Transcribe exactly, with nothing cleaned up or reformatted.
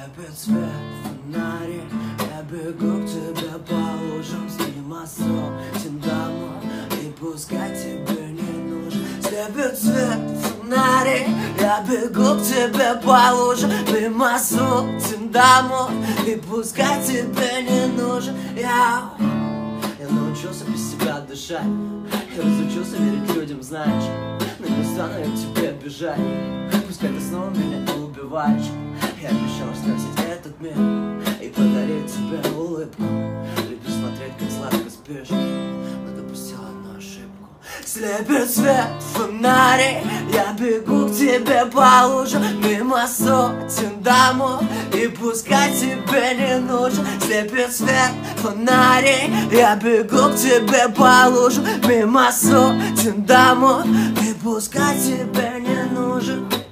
Слепит свет фонари, я бегу к тебе по лужам, мимо сотен домов, и пускай тебе не нужен. Слепит свет фонари, я бегу к тебе по лужам, мимо сотен домов, и пускай тебе не нужен. Я, я научился без себя дышать, я разучился верить людям, знаешь, но не стану я к тебе бежать. Пускай ты снова меня убиваешь. Я обещал скрасить этот мир и подарить тебе улыбку. Люблю смотреть, как сладко спишь, но допустил одну ошибку. Слепит свет фонари, я бегу к тебе по лужам, мимо сотен домов, и пускай тебе не нужен. Слепит свет фонари, я бегу к тебе по лужам, мимо сотен домов, и пускай тебе не нужен.